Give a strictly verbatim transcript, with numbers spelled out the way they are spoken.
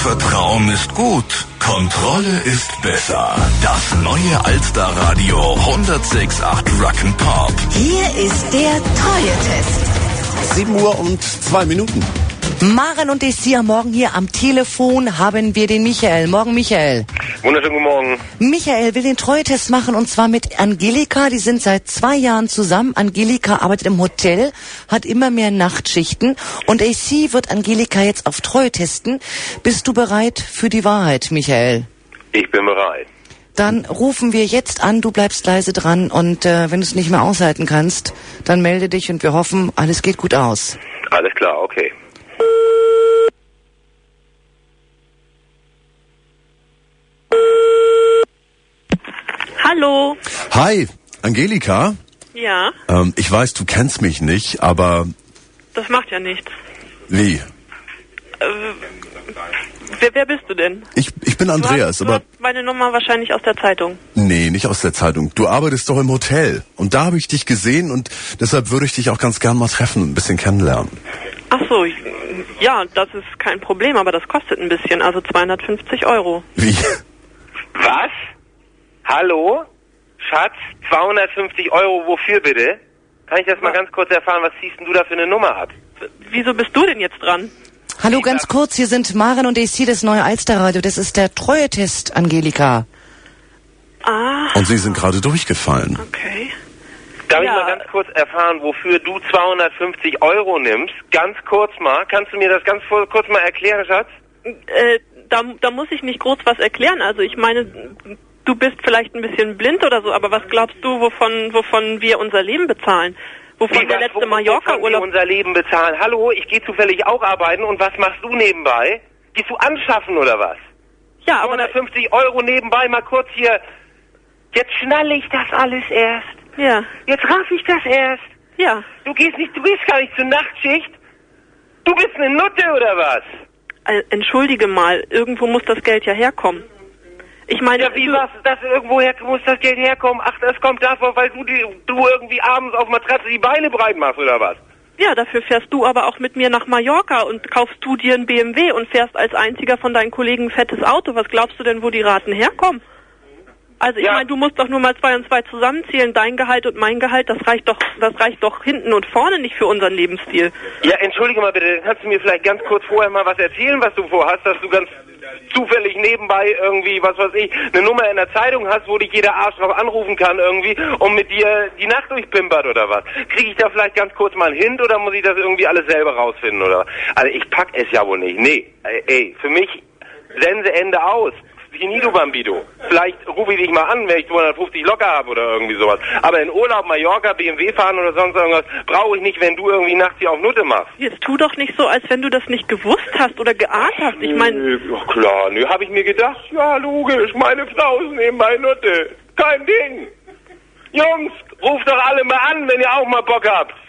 Vertrauen ist gut, Kontrolle ist besser. Das neue Alster-Radio hundertsechs Komma acht Rock'n'Pop. Hier ist der Treue-Test. sieben Uhr und zwei Minuten. Maren und Desir, morgen hier am Telefon haben wir den Michael. Morgen, Michael. Wunderschönen guten Morgen. Michael will den Treue-Test machen und zwar mit Angelika. Die sind seit zwei Jahren zusammen. Angelika arbeitet im Hotel, hat immer mehr Nachtschichten und A C wird Angelika jetzt auf Treue testen. Bist du bereit für die Wahrheit, Michael? Ich bin bereit. Dann rufen wir jetzt an, du bleibst leise dran und äh, wenn du es nicht mehr aushalten kannst, dann melde dich und wir hoffen, alles geht gut aus. Alles klar, okay. Hallo. Hi, Angelika. Ja. Ähm, ich weiß, du kennst mich nicht, aber... Das macht ja nichts. Wie? Äh, wer, wer bist du denn? Ich, ich bin Andreas, du hast, aber... Du hast meine Nummer wahrscheinlich aus der Zeitung. Nee, nicht aus der Zeitung. Du arbeitest doch im Hotel. Und da habe ich dich gesehen und deshalb würde ich dich auch ganz gern mal treffen und ein bisschen kennenlernen. Ach so, ja, das ist kein Problem, aber das kostet ein bisschen, also zweihundertfünfzig Euro. Wie? Was? Hallo? Schatz, zweihundertfünfzig Euro, wofür bitte? Kann ich das mal ganz kurz erfahren, was ziehst denn du da für eine Nummer ab? Wieso bist du denn jetzt dran? Hallo, ganz kurz, hier sind Maren und A C, das neue Alster-Radio. Das ist der Treue-Test, Angelika. Ah. Und Sie sind gerade durchgefallen. Okay. Darf Ja. ich mal ganz kurz erfahren, wofür du zweihundertfünfzig Euro nimmst? Ganz kurz mal. Kannst du mir das ganz kurz mal erklären, Schatz? Äh, da, da muss ich nicht groß was erklären. Also ich meine, du bist vielleicht ein bisschen blind oder so, aber was glaubst du, wovon, wovon wir unser Leben bezahlen? Wovon Wie, der was, letzte wo- Mallorca-Urlaub... wovon wir unser Leben bezahlen. Hallo, ich gehe zufällig auch arbeiten und was machst du nebenbei? Gehst du anschaffen oder was? Ja, aber... Da, zweihundertfünfzig Euro nebenbei, mal kurz hier. Jetzt schnalle ich das alles erst. ja, Jetzt raff ich das erst. ja. Du gehst nicht, du gehst gar nicht zur Nachtschicht. Du bist eine Nutte oder was? Äh, entschuldige mal, irgendwo muss das Geld ja herkommen. Ich meine, Ja, wie du, was? Das irgendwoher muss das Geld herkommen? Ach, das kommt davon, weil du die, du irgendwie abends auf Matratze die Beine breit machst oder was? ja, dafür fährst du aber auch mit mir nach Mallorca und kaufst du dir ein B M W und fährst als einziger von deinen Kollegen ein fettes Auto. Was glaubst du denn, wo die Raten herkommen? Also ich Ja. meine, du musst doch nur mal zwei und zwei zusammenzählen, dein Gehalt und mein Gehalt, das reicht doch, das reicht doch hinten und vorne nicht für unseren Lebensstil. Ja, entschuldige mal bitte, kannst du mir vielleicht ganz kurz vorher mal was erzählen, was du vorhast, dass du ganz zufällig nebenbei irgendwie, was weiß ich, eine Nummer in der Zeitung hast, wo dich jeder Arsch drauf anrufen kann irgendwie und mit dir die Nacht durchpimpert oder was? Kriege ich da vielleicht ganz kurz mal einen Hint oder muss ich das irgendwie alles selber rausfinden oder was? Also ich pack es ja wohl nicht. Nee, ey, für mich Sense Ende aus. Finito Bambito. Vielleicht rufe ich dich mal an, wenn ich zweihundertfünfzig locker habe oder irgendwie sowas. Aber in Urlaub, Mallorca, B M W fahren oder sonst irgendwas, brauche ich nicht, wenn du irgendwie nachts hier auf Nutte machst. Jetzt tu doch nicht so, als wenn du das nicht gewusst hast oder geahnt hast. Ich meine, Nö, ja klar, nö, habe ich mir gedacht, ja logisch, meine Frau ist nebenbei Nutte. Kein Ding. Jungs, ruft doch alle mal an, wenn ihr auch mal Bock habt.